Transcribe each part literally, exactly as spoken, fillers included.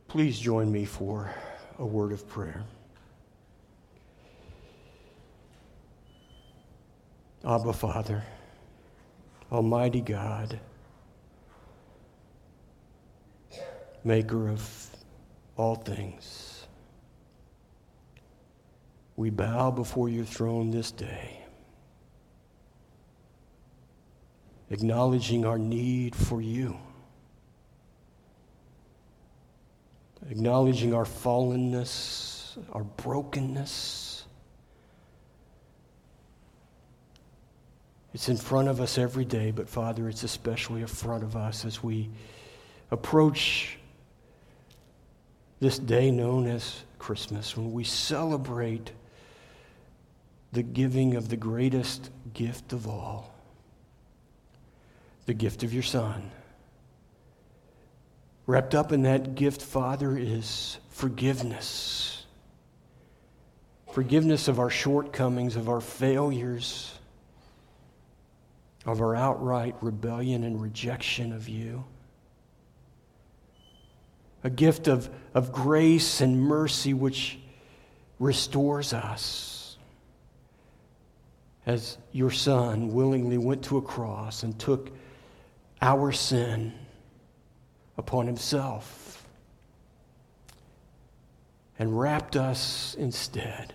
Please join me for a word of prayer. Abba, Father, Almighty God, Maker of all things, we bow before your throne this day, acknowledging our need for you, acknowledging our fallenness, our brokenness. It's in front of us every day, but Father, it's especially in front of us as we approach this day known as Christmas, when we celebrate the giving of the greatest gift of all, the gift of your Son. Wrapped up in that gift, Father, is forgiveness. Forgiveness of our shortcomings, of our failures, of our outright rebellion and rejection of you. A gift of, of grace and mercy which restores us. As your Son willingly went to a cross and took our sin upon himself and wrapped us instead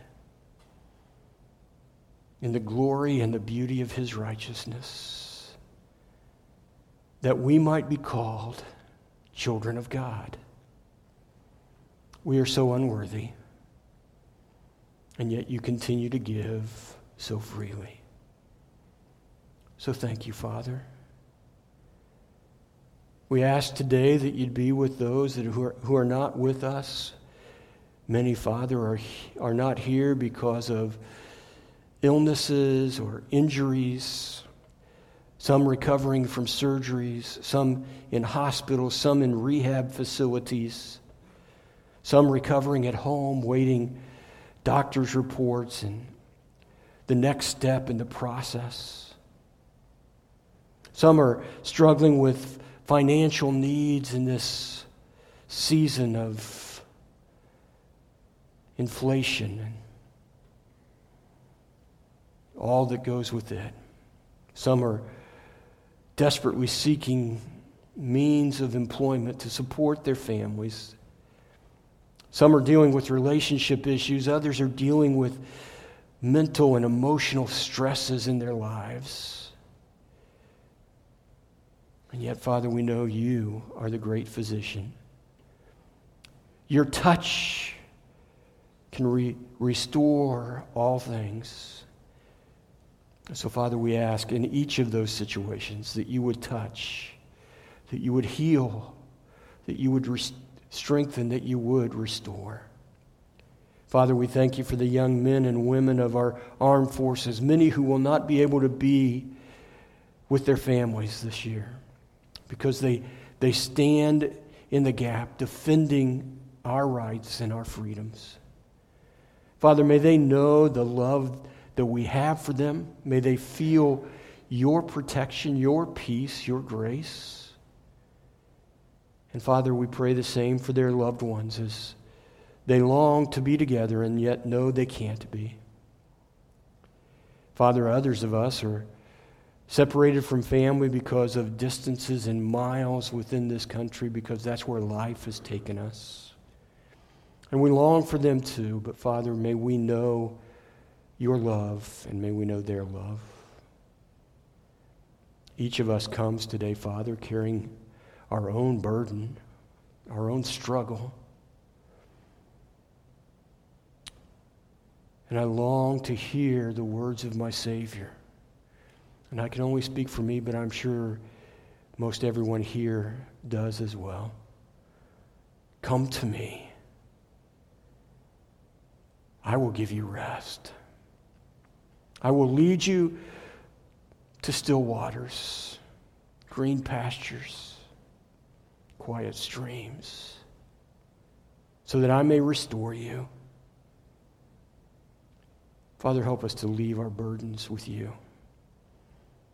in the glory and the beauty of his righteousness, that we might be called children of God. We are so unworthy, and yet you continue to give so freely. So thank you, Father. We ask today that you'd be with those that who are, who are not with us. Many, Father, are, are not here because of illnesses or injuries, some recovering from surgeries, some in hospitals, some in rehab facilities, some recovering at home, waiting doctor's reports and the next step in the process. Some are struggling with financial needs in this season of inflation and all that goes with it. Some are desperately seeking means of employment to support their families. Some are dealing with relationship issues. Others are dealing with mental and emotional stresses in their lives. And yet, Father, we know you are the great physician. Your touch can re- restore all things. So, Father, we ask in each of those situations that you would touch, that you would heal, that you would rest- strengthen, that you would restore. Father, we thank you for the young men and women of our armed forces, many who will not be able to be with their families this year because they, they stand in the gap defending our rights and our freedoms. Father, may they know the love that we have for them. May they feel your protection, your peace, your grace. And Father, we pray the same for their loved ones as they long to be together and yet know they can't be. Father, others of us are separated from family because of distances and miles within this country, because that's where life has taken us. And we long for them too, but Father, may we know your love, and may we know their love. Each of us comes today, Father, carrying our own burden, our own struggle. And I long to hear the words of my Savior. And I can only speak for me, but I'm sure most everyone here does as well. Come to me. I will give you rest. I will lead you to still waters, green pastures, quiet streams, so that I may restore you. Father, help us to leave our burdens with you,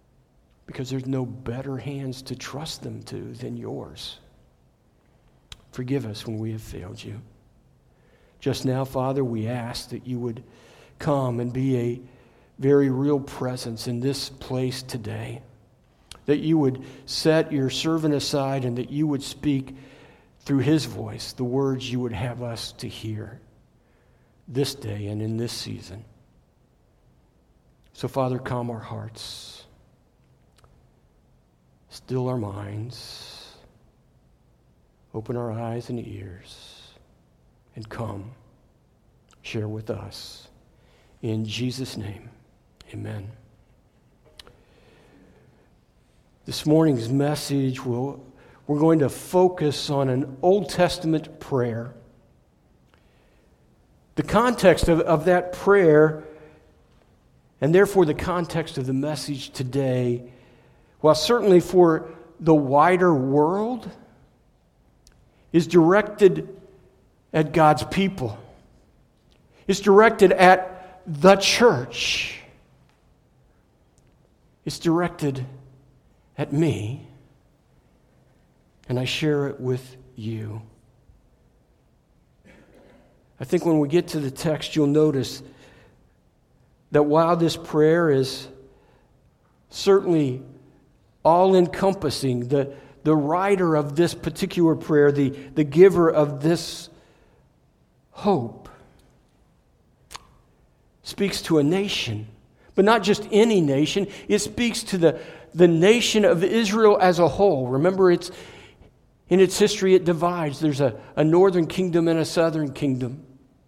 because there's no better hands to trust them to than yours. Forgive us when we have failed you. Just now, Father, we ask that you would come and be a very real presence in this place today, that you would set your servant aside and that you would speak through his voice the words you would have us to hear this day and in this season. So, Father, calm our hearts, still our minds, open our eyes and ears, and come, share with us. In Jesus' name, amen. This morning's message, will we're going to focus on an Old Testament prayer. The context of, of that prayer, and therefore the context of the message today, while certainly for the wider world, is directed at God's people. It's directed at the church. It's directed at me, and I share it with you. I think when we get to the text, you'll notice that while this prayer is certainly all-encompassing, the, the writer of this particular prayer, the, the giver of this hope, speaks to a nation, but not just any nation. It speaks to the, the nation of Israel as a whole. Remember, it's in its history, it divides. There's a, a northern kingdom and a southern kingdom.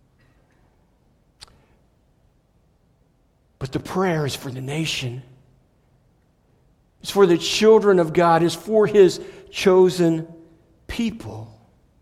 But the prayer is for the nation. It's for the children of God. It's for his chosen people.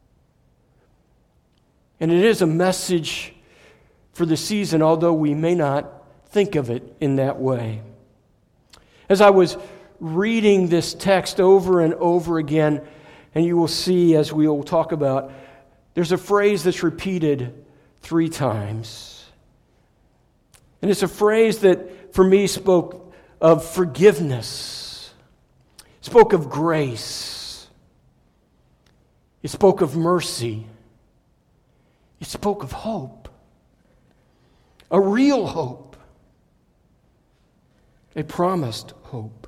And it is a message for the season, although we may not think of it in that way. As I was reading this text over and over again, and you will see as we will talk about, there's a phrase that's repeated three times. And it's a phrase that, for me, spoke of forgiveness, spoke of grace, it spoke of mercy, it spoke of hope, a real hope, a promised hope.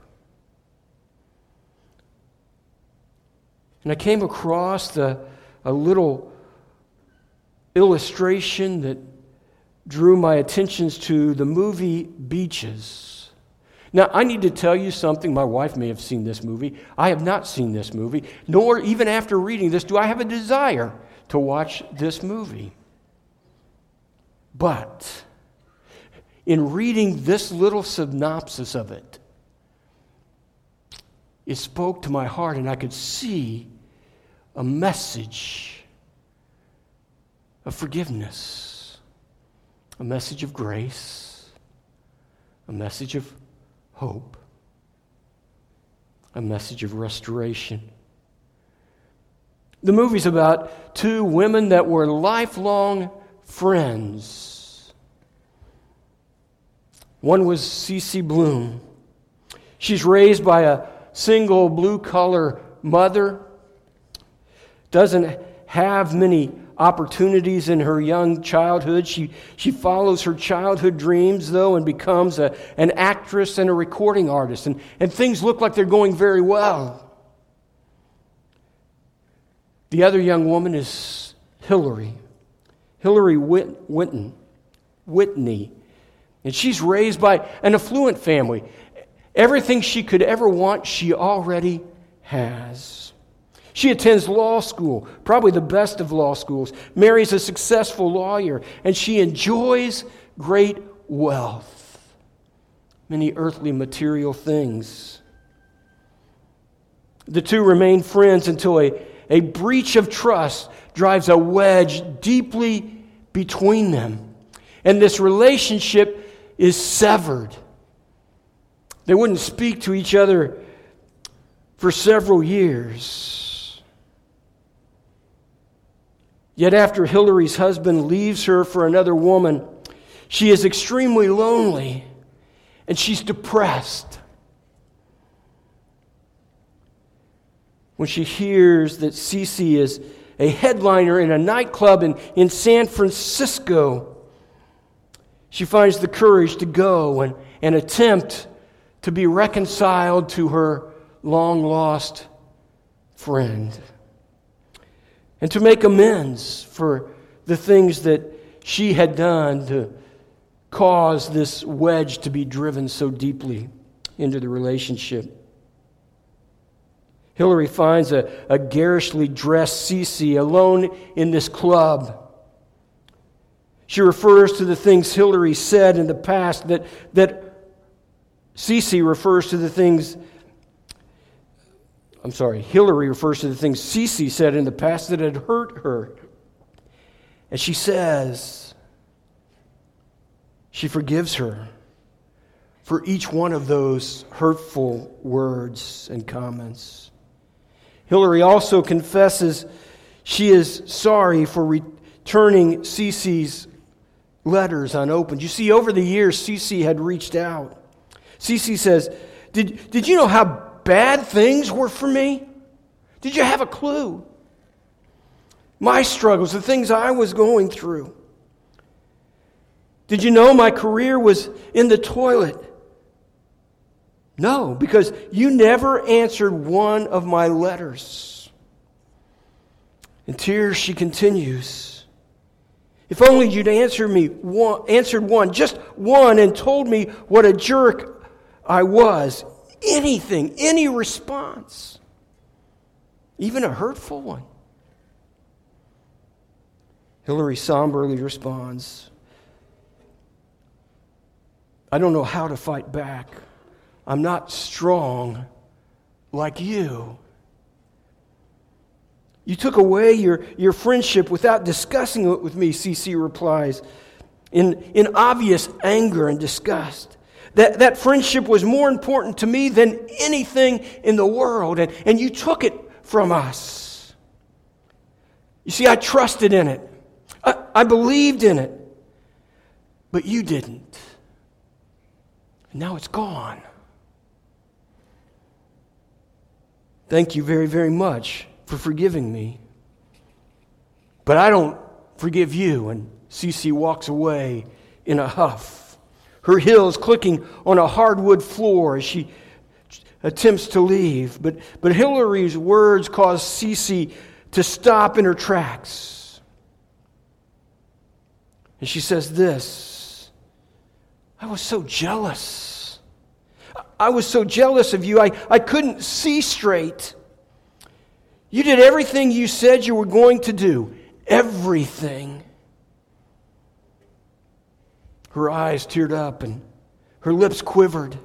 And I came across the, a little illustration that drew my attentions to the movie Beaches. Now, I need to tell you something. My wife may have seen this movie. I have not seen this movie, nor even after reading this do I have a desire to watch this movie. But in reading this little synopsis of it, it spoke to my heart, and I could see a message of forgiveness, a message of grace, a message of hope, a message of restoration. The movie's about two women that were lifelong friends. One was Cece Bloom. She's raised by a single blue-collar mother, doesn't have many opportunities in her young childhood. She, she follows her childhood dreams, though, and becomes a, an actress and a recording artist. And, and things look like they're going very well. The other young woman is Hillary. Hillary Whit, Whitten, Whitney. And she's raised by an affluent family. Everything she could ever want, she already has. She attends law school, probably the best of law schools, marries a successful lawyer, and she enjoys great wealth, many earthly material things. The two remain friends until a, a breach of trust drives a wedge deeply between them, and this relationship is severed. They wouldn't speak to each other for several years. Yet after Hillary's husband leaves her for another woman, she is extremely lonely and she's depressed. When she hears that Cece is a headliner in a nightclub in, in San Francisco. She finds the courage to go and, and attempt to be reconciled to her long-lost friend and to make amends for the things that she had done to cause this wedge to be driven so deeply into the relationship. Hillary finds a, a garishly dressed Cece alone in this club. She refers to the things Hillary said in the past that, that Cece refers to the things, I'm sorry, Hillary refers to the things Cece said in the past that had hurt her. And she says, she forgives her for each one of those hurtful words and comments. Hillary also confesses she is sorry for returning Cece's letters unopened. You see, over the years, Cece had reached out. Cece says, did, did you know how bad things were for me? Did you have a clue? My struggles, the things I was going through. Did you know my career was in the toilet? No, because you never answered one of my letters. In tears, she continues, if only you'd answered me one, answered one, just one, and told me what a jerk I was. Anything, any response, even a hurtful one. Hillary somberly responds, I don't know how to fight back. I'm not strong like you. You took away your, your friendship without discussing it with me, Cece replies, in, in obvious anger and disgust. That, that friendship was more important to me than anything in the world, and, and you took it from us. You see, I trusted in it. I, I believed in it. But you didn't. And now it's gone. Thank you very, very much for forgiving me. But I don't forgive you. And Cece walks away in a huff, her heels clicking on a hardwood floor as she attempts to leave. But, but Hillary's words cause Cece to stop in her tracks. And she says this, I was so jealous. I was so jealous of you, I, I couldn't see straight. You did everything you said you were going to do. Everything. Her eyes teared up and her lips quivered.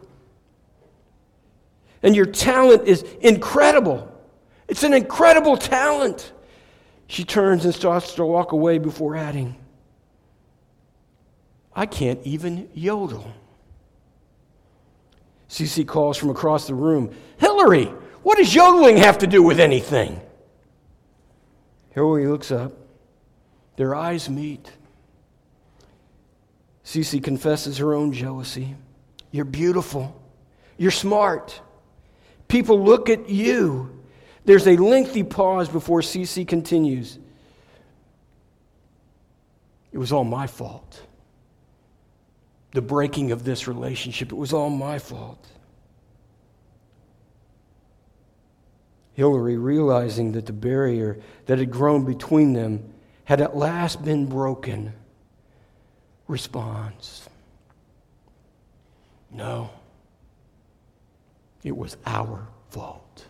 And your talent is incredible. It's an incredible talent. She turns and starts to walk away before adding, I can't even yodel. Cece calls from across the room, Hillary, what does yodeling have to do with anything? Hillary looks up. Their eyes meet. Cece confesses her own jealousy. You're beautiful. You're smart. People look at you. There's a lengthy pause before Cece continues. It was all my fault. The breaking of this relationship, it was all my fault. Hillary, realizing that the barrier that had grown between them had at last been broken, responds, no, it was our fault.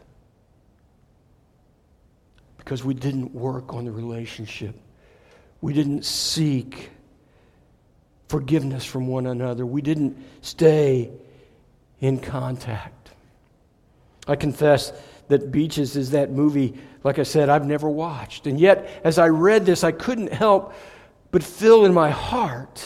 Because we didn't work on the relationship. We didn't seek forgiveness from one another. We didn't stay in contact. I confess that Beaches is that movie, like I said, I've never watched. And yet, as I read this, I couldn't help but feel in my heart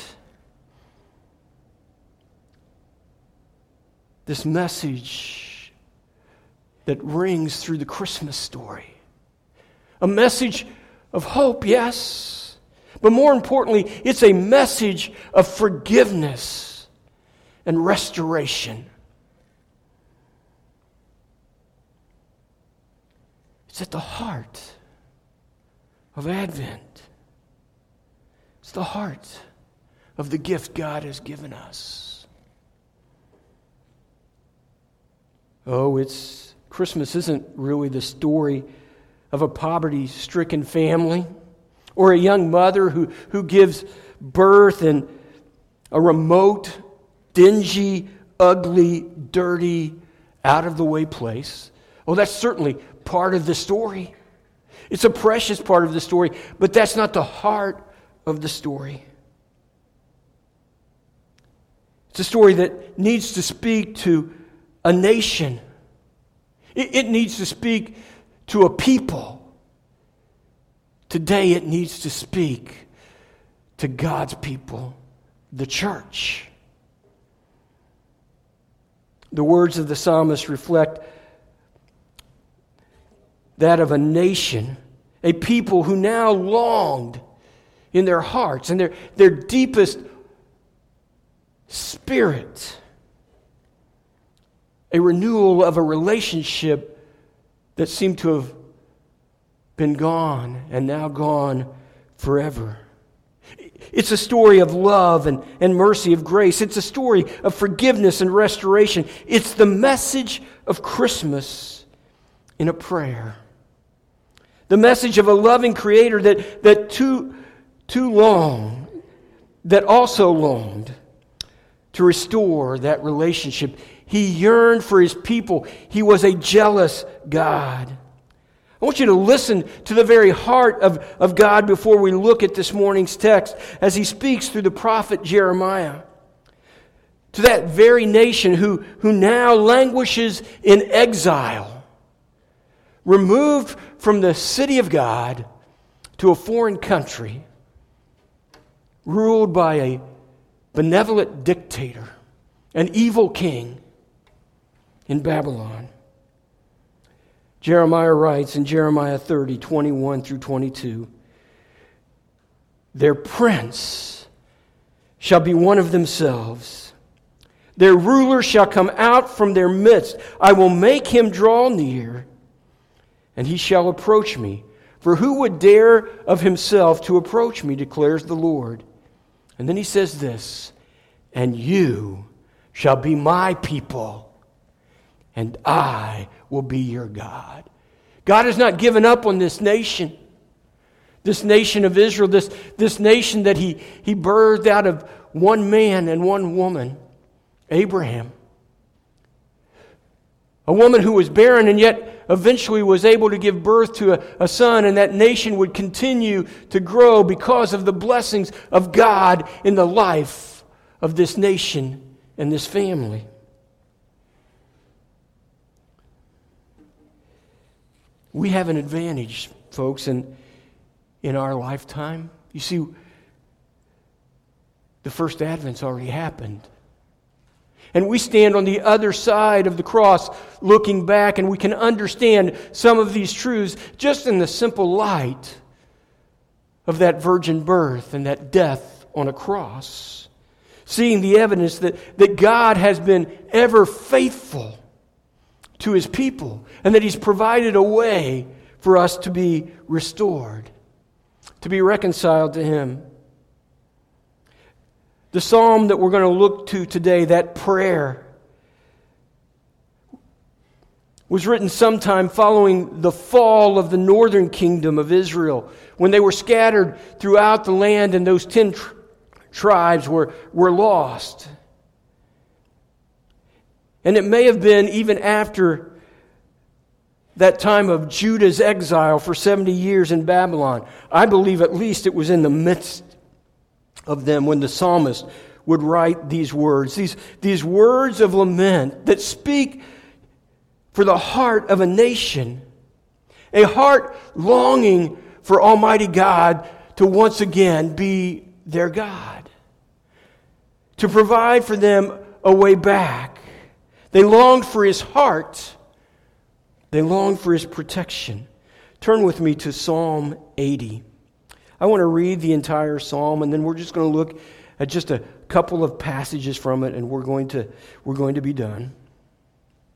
this message that rings through the Christmas story. A message of hope, yes. But more importantly, it's a message of forgiveness and restoration. It's at the heart of Advent. It's the heart of the gift God has given us. Oh, it's Christmas isn't really the story of a poverty-stricken family or a young mother who, who gives birth in a remote, dingy, ugly, dirty, out-of-the-way place. Oh, that's certainly part of the story. It's a precious part of the story, but that's not the heart of the story. It's a story that needs to speak to a nation. It, it needs to speak to a people. Today it needs to speak to God's people, the church. The words of the psalmist reflect that of a nation, a people who now longed in their hearts and their, their deepest spirit a renewal of a relationship that seemed to have been gone and now gone forever. It's a story of love and, and mercy, of grace. It's a story of forgiveness and restoration. It's the message of Christmas in a prayer. The message of a loving Creator that, that too, too long, that also longed to restore that relationship. He yearned for His people. He was a jealous God. I want you to listen to the very heart of, of God before we look at this morning's text as He speaks through the prophet Jeremiah. To that very nation who, who now languishes in exile, removed from the city of God to a foreign country, ruled by a benevolent dictator, an evil king in Babylon. Jeremiah writes in Jeremiah thirty, twenty-one through twenty-two, "Their prince shall be one of themselves. Their ruler shall come out from their midst. I will make him draw near, and he shall approach me. For who would dare of himself to approach me, declares the Lord." And then he says this, "And you shall be my people, and I will be your God." God has not given up on this nation. This nation of Israel, this, this nation that he, he birthed out of one man and one woman, Abraham. A woman who was barren and yet eventually was able to give birth to a, a son, and that nation would continue to grow because of the blessings of God in the life of this nation and this family. We have an advantage, folks, in, in our lifetime. You see, the first Advent's already happened. And we stand on the other side of the cross looking back, and we can understand some of these truths just in the simple light of that virgin birth and that death on a cross. Seeing the evidence that, that God has been ever faithful to His people, and that He's provided a way for us to be restored, to be reconciled to Him. The psalm that we're going to look to today, that prayer, was written sometime following the fall of the northern kingdom of Israel, when they were scattered throughout the land and those ten tr- tribes were, were lost. And it may have been even after that time of Judah's exile for seventy years in Babylon. I believe at least it was in the midst of them when the psalmist would write these words. These, these words of lament that speak for the heart of a nation. A heart longing for Almighty God to once again be their God. To provide for them a way back. They longed for His heart. They longed for His protection. Turn with me to Psalm eighty. I want to read the entire psalm, and then we're just going to look at just a couple of passages from it, and we're going to we're going to be done.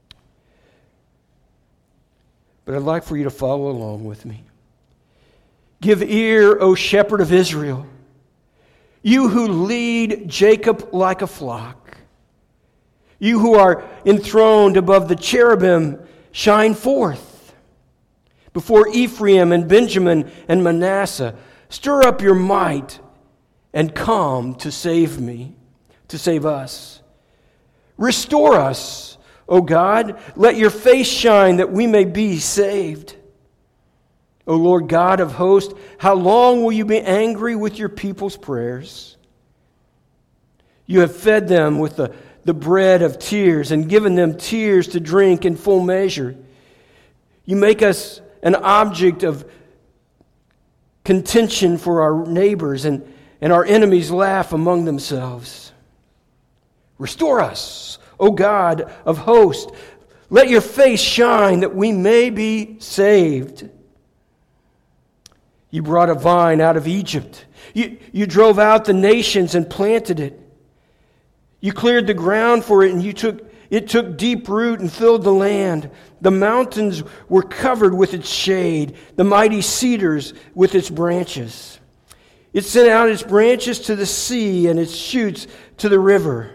But I'd like for you to follow along with me. Give ear, O shepherd of Israel, you who lead Jacob like a flock. You who are enthroned above the cherubim, shine forth. Before Ephraim and Benjamin and Manasseh, stir up your might and come to save me, to save us. Restore us, O God. Let your face shine that we may be saved. O Lord God of hosts, how long will you be angry with your people's prayers? You have fed them with the, the bread of tears and given them tears to drink in full measure. You make us an object of contention for our neighbors, and, and our enemies laugh among themselves. Restore us, O God of hosts. Let your face shine that we may be saved. You brought a vine out of Egypt. You, you drove out the nations and planted it. You cleared the ground for it, and you took it took deep root and filled the land. The mountains were covered with its shade, the mighty cedars with its branches. It sent out its branches to the sea and its shoots to the river.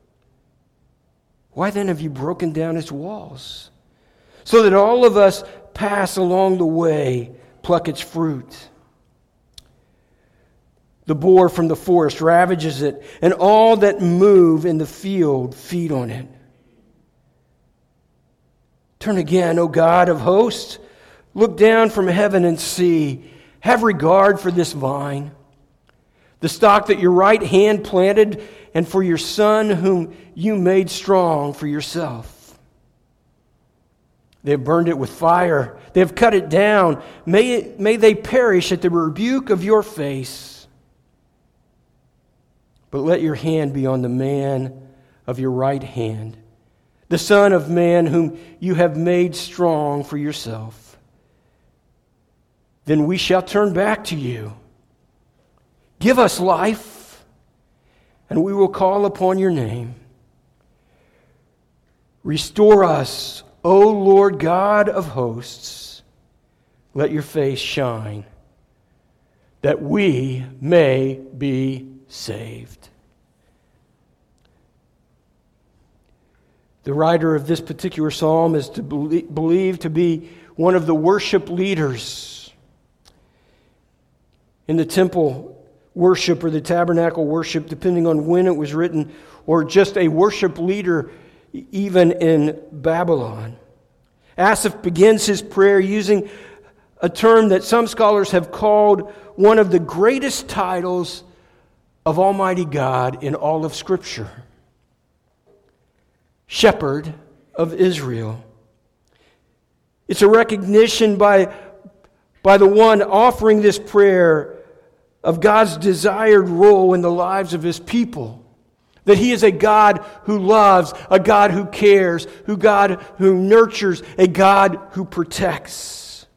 Why then have you broken down its walls, so that all of us pass along the way, pluck its fruit? The boar from the forest ravages it, and all that move in the field feed on it. Turn again, O God of hosts. Look down from heaven and see. Have regard for this vine, the stock that your right hand planted, and for your son whom you made strong for yourself. They have burned it with fire. They have cut it down. May, it, may they perish at the rebuke of your face. But let your hand be on the man of your right hand, the Son of Man whom you have made strong for yourself. Then we shall turn back to you. Give us life, and we will call upon your name. Restore us, O Lord God of hosts. Let your face shine, that we may be saved. The writer of this particular psalm is to believe, believed to be one of the worship leaders in the temple worship or the tabernacle worship, depending on when it was written, or just a worship leader even in Babylon. Asaph begins his prayer using a term that some scholars have called one of the greatest titles of Almighty God in all of Scripture. Shepherd of Israel. It's a recognition by, by the one offering this prayer of God's desired role in the lives of His people. That He is a God who loves, a God who cares, who God who nurtures, a God who protects.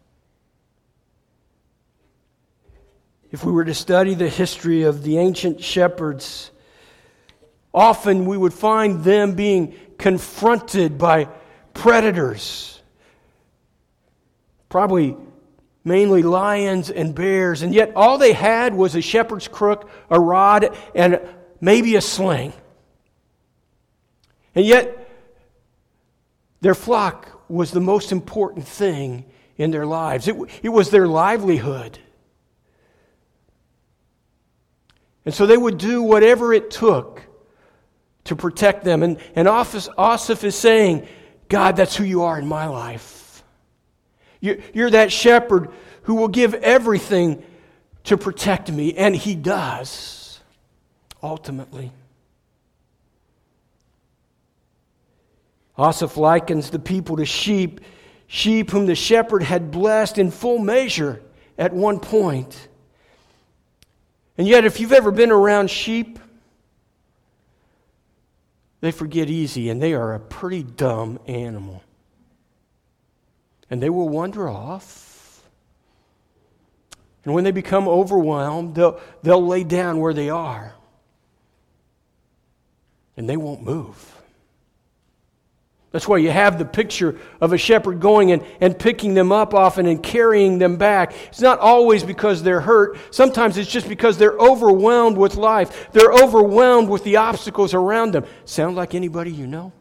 If we were to study the history of the ancient shepherds, often we would find them being confronted by predators, probably mainly lions and bears, and yet all they had was a shepherd's crook, a rod, and maybe a sling. And yet their flock was the most important thing in their lives. It, it was their livelihood. And so they would do whatever it took to protect them. And, and Asaph is saying, God, that's who you are in my life. You, you're that shepherd who will give everything to protect me. And He does, ultimately. Asaph likens the people to sheep, sheep whom the shepherd had blessed in full measure at one point. And yet, if you've ever been around sheep, they forget easy, and they are a pretty dumb animal. And they will wander off. And when they become overwhelmed, they'll, they'll lay down where they are. And they won't move. That's why you have the picture of a shepherd going and, and picking them up often and carrying them back. It's not always because they're hurt. Sometimes it's just because they're overwhelmed with life. They're overwhelmed with the obstacles around them. Sound like anybody you know?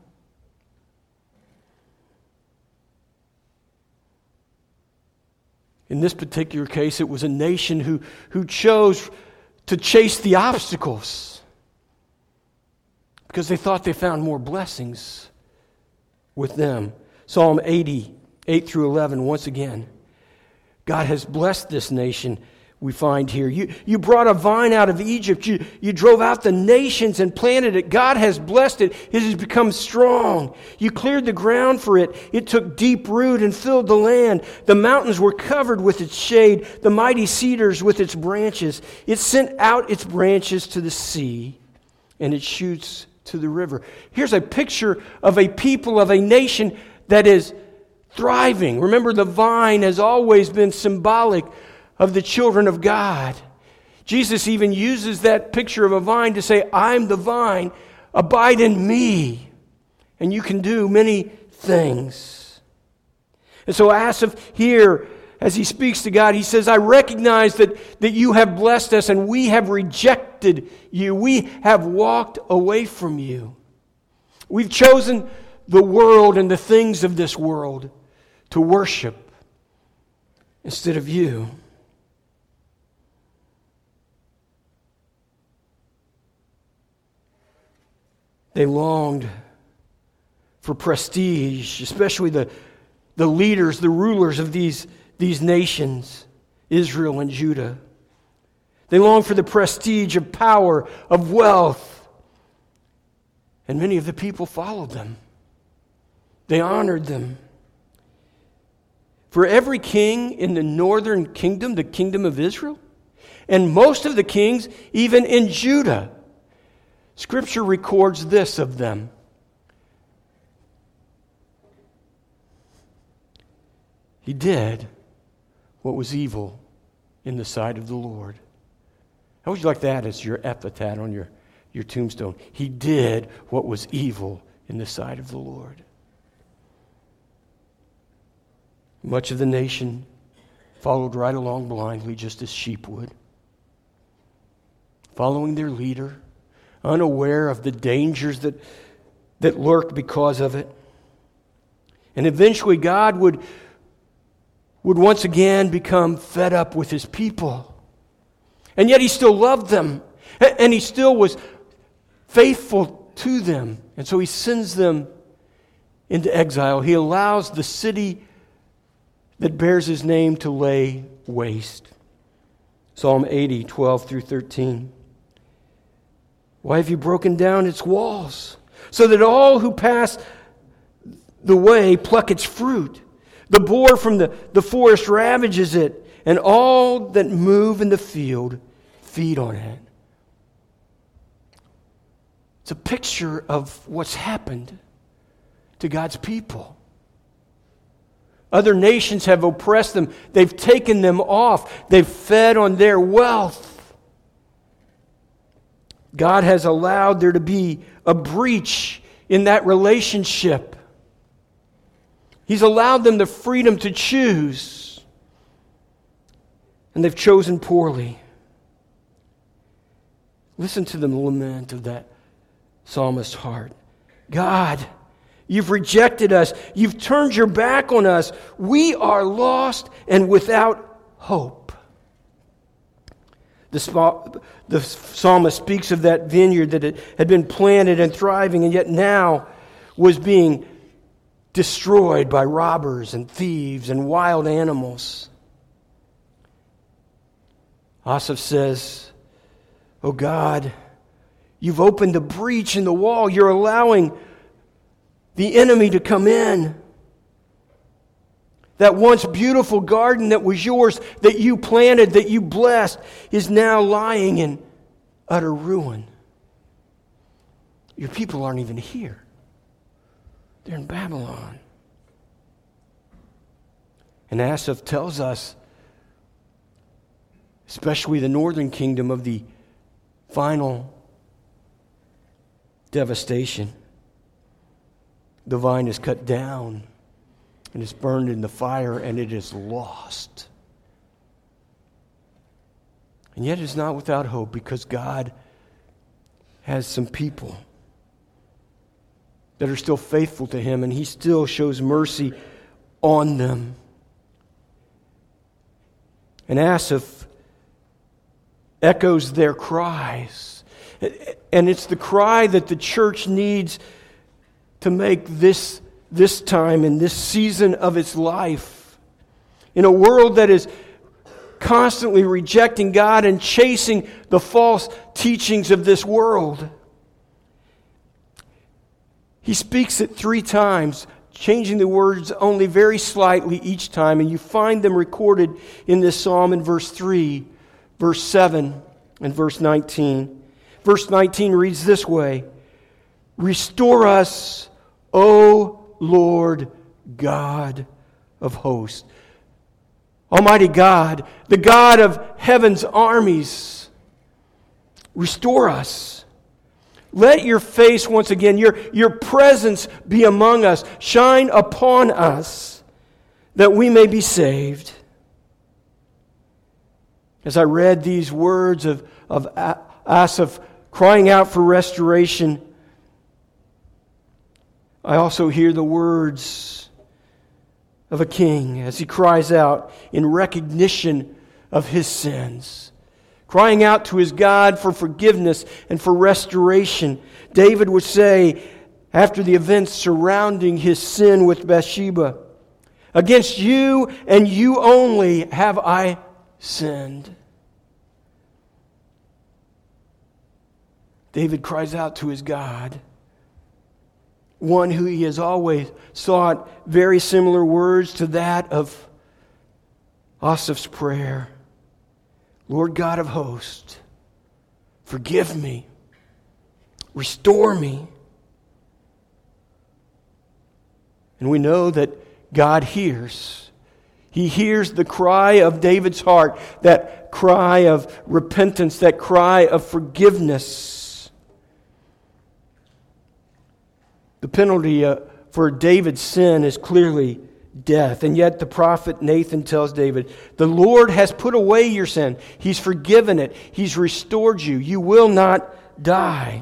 In this particular case, it was a nation who, who chose to chase the obstacles because they thought they found more blessings with them. Psalm eighty, eight through eleven, once again. God has blessed this nation, we find here. You, you brought a vine out of Egypt. You, you drove out the nations and planted it. God has blessed it. It has become strong. You cleared the ground for it. It took deep root and filled the land. The mountains were covered with its shade, the mighty cedars with its branches. It sent out its branches to the sea, and its shoots to the river. Here's a picture of a people, of a nation that is thriving. Remember, the vine has always been symbolic of the children of God. Jesus even uses that picture of a vine to say, I'm the vine, abide in me, and you can do many things. And so Asaph here, as he speaks to God, he says, I recognize that, that you have blessed us and we have rejected you. We have walked away from you. We've chosen the world and the things of this world to worship instead of you. They longed for prestige, especially the, the leaders, the rulers of these These nations, Israel and Judah. They long for the prestige of power, of wealth. And many of the people followed them. They honored them. For every king in the northern kingdom, the kingdom of Israel, and most of the kings, even in Judah, Scripture records this of them. He did what was evil in the sight of the Lord. How would you like that as your epitaph on your, your tombstone? He did what was evil in the sight of the Lord. Much of the nation followed right along blindly, just as sheep would, following their leader, unaware of the dangers that, that lurked because of it. And eventually God would would once again become fed up with his people. And yet he still loved them. And he still was faithful to them. And so he sends them into exile. He allows the city that bears his name to lay waste. Psalm eighty, twelve through thirteen. Why have you broken down its walls, so that all who pass the way pluck its fruit? The boar from the, the forest ravages it, and all that move in the field feed on it. It's a picture of what's happened to God's people. Other nations have oppressed them. They've taken them off. They've fed on their wealth. God has allowed there to be a breach in that relationship. He's allowed them the freedom to choose, and they've chosen poorly. Listen to the lament of that psalmist's heart. God, you've rejected us. You've turned your back on us. We are lost and without hope. The, the psalmist speaks of that vineyard that had been planted and thriving, and yet now was being destroyed by robbers and thieves and wild animals. Asaph says, oh God, you've opened a breach in the wall. You're allowing the enemy to come in. That once beautiful garden that was yours, that you planted, that you blessed, is now lying in utter ruin. Your people aren't even here. They're in Babylon. And Asaph tells us, especially the northern kingdom, of the final devastation. the vine is cut down and it's burned in the fire and it is lost. And yet it's not without hope, because God has some people that are still faithful to Him, and He still shows mercy on them. And Asaph echoes their cries. And it's the cry that the church needs to make this, this time in this season of its life. In a world that is constantly rejecting God and chasing the false teachings of this world. He speaks it three times, changing the words only very slightly each time, and you find them recorded in this psalm in verse three, verse seven, and verse nineteen. Verse nineteen reads this way: "Restore us, O Lord God of hosts." Almighty God, the God of heaven's armies, restore us. Let your face once again, your, your presence be among us. Shine upon us that we may be saved. As I read these words of, of Asaph crying out for restoration, I also hear the words of a king as he cries out in recognition of his sins, crying out to his God for forgiveness and for restoration. David would say, after the events surrounding his sin with Bathsheba, "Against you and you only have I sinned." David cries out to his God, one who he has always sought very similar words to that of Asaph's prayer. "Lord God of hosts, forgive me, restore me." And we know that God hears. He hears the cry of David's heart, that cry of repentance, that cry of forgiveness. The penalty uh, for David's sin is clearly death. And yet the prophet Nathan tells David, "The Lord has put away your sin. He's forgiven it. He's restored you. You will not die."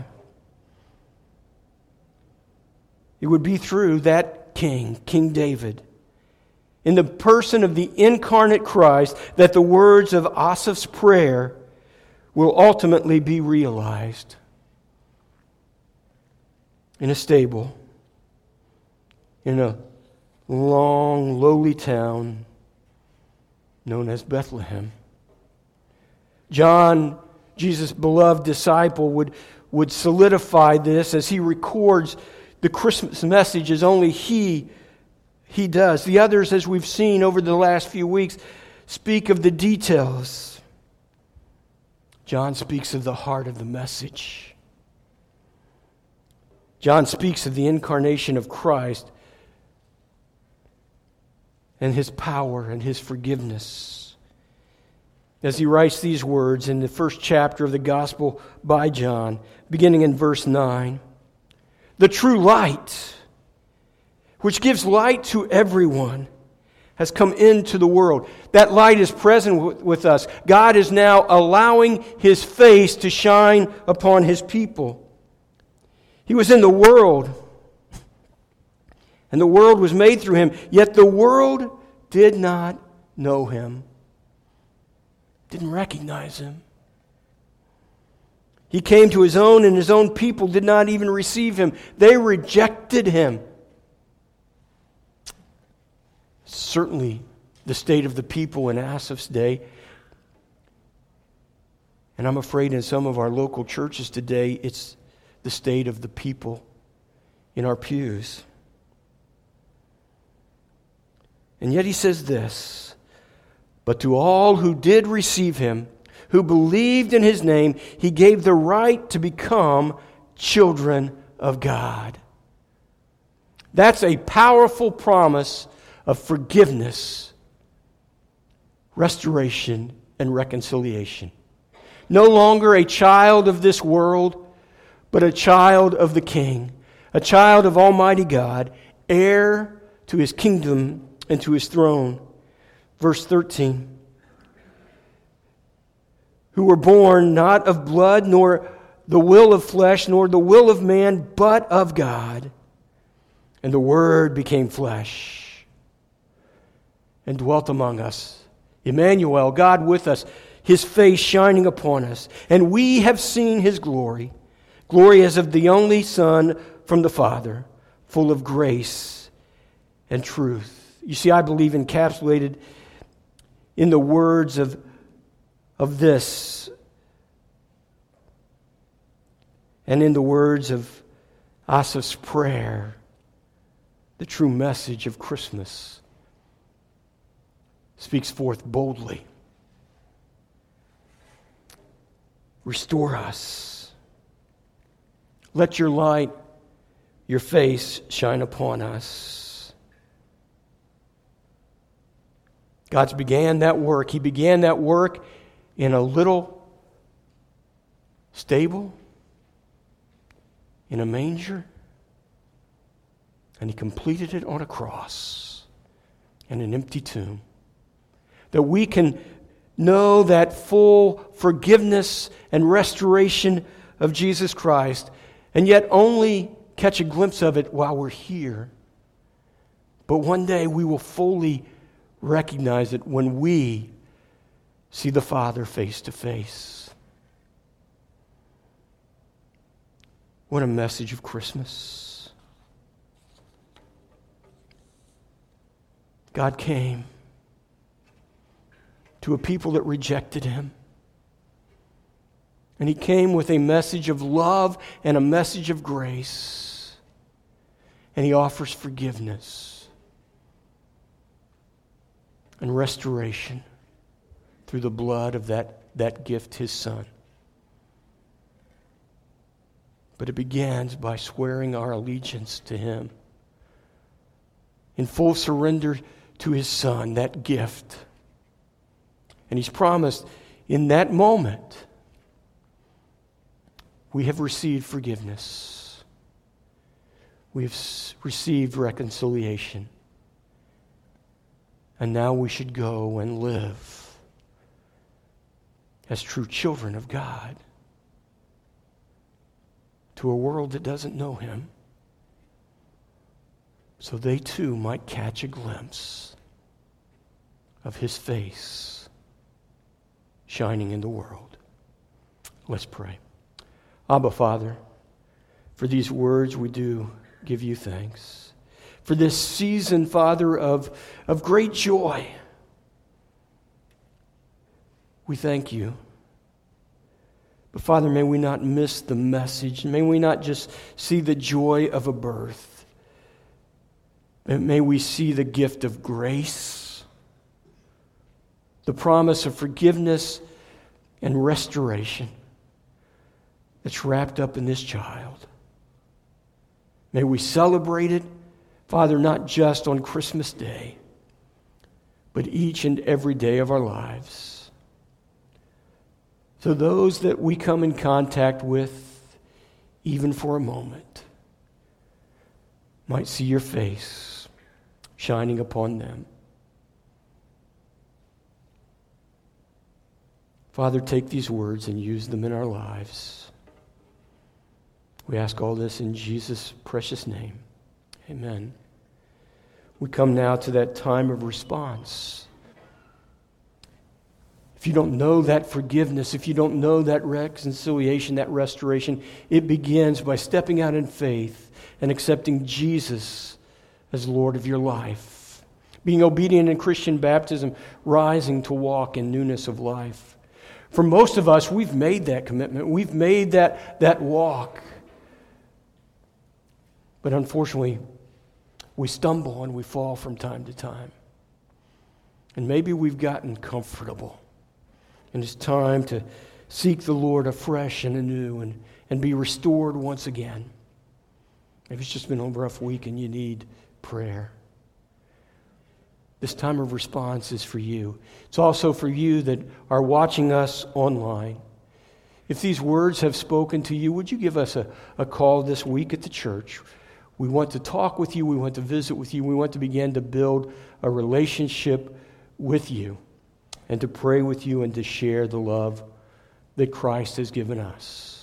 It would be through that king, King David, in the person of the incarnate Christ, that the words of Asaph's prayer will ultimately be realized. In a stable, in a long, lowly town known as Bethlehem. John, Jesus' beloved disciple, would, would solidify this as he records the Christmas message as only he, he does. The others, as we've seen over the last few weeks, speak of the details. John speaks of the heart of the message. John speaks of the incarnation of Christ and His power and His forgiveness. As he writes these words in the first chapter of the Gospel by John, beginning in verse nine, "The true light, which gives light to everyone, has come into the world." That light is present with us. God is now allowing His face to shine upon His people. He was in the world, and the world was made through Him, yet the world did not know Him, didn't recognize Him. He came to His own, and His own people did not even receive Him. They rejected Him. Certainly the state of the people in Asaph's day, and I'm afraid in some of our local churches today, it's the state of the people in our pews. And yet he says this, "But to all who did receive Him, who believed in His name, He gave the right to become children of God." That's a powerful promise of forgiveness, restoration, and reconciliation. No longer a child of this world, but a child of the King, a child of Almighty God, heir to his kingdom and to his throne. Verse thirteen. Who were born not of blood, nor the will of flesh, nor the will of man, but of God. And the Word became flesh and dwelt among us. Emmanuel, God with us, his face shining upon us. And we have seen his glory, glory as of the only Son from the Father, full of grace and truth. You see, I believe encapsulated in the words of, of this, and in the words of Asaph's prayer, the true message of Christmas speaks forth boldly. Restore us. Let your light, your face shine upon us. God's began that work. He began that work in a little stable, in a manger, and he completed it on a cross and an empty tomb. That we can know that full forgiveness and restoration of Jesus Christ, and yet only catch a glimpse of it while we're here. But one day we will fully recognize it when we see the Father face to face. What a message of Christmas. God came to a people that rejected him. And he came with a message of love and a message of grace. And he offers forgiveness and restoration through the blood of that, that gift, his Son. But it begins by swearing our allegiance to him in full surrender to his Son, that gift. And he's promised in that moment we have received forgiveness. We have received reconciliation. And now we should go and live as true children of God to a world that doesn't know him, so they too might catch a glimpse of his face shining in the world. Let's pray. Abba, Father, for these words we do give you thanks. For this season, Father, of, of great joy, we thank you. But Father, may we not miss the message. May we not just see the joy of a birth. But may we see the gift of grace, the promise of forgiveness and restoration that's wrapped up in this child. May we celebrate it, Father, not just on Christmas Day, but each and every day of our lives. So those that we come in contact with, even for a moment, might see your face shining upon them. Father, take these words and use them in our lives. We ask all this in Jesus' precious name. Amen. We come now to that time of response. If you don't know that forgiveness, if you don't know that reconciliation, that restoration, it begins by stepping out in faith and accepting Jesus as Lord of your life. Being obedient in Christian baptism, rising to walk in newness of life. For most of us, we've made that commitment. We've made that, that walk. But unfortunately, we stumble and we fall from time to time. And maybe we've gotten comfortable. And it's time to seek the Lord afresh and anew and, and be restored once again. Maybe it's just been a rough week and you need prayer. This time of response is for you. It's also for you that are watching us online. If these words have spoken to you, would you give us a, a call this week at the church? We want to talk with you. We want to visit with you. We want to begin to build a relationship with you and to pray with you and to share the love that Christ has given us.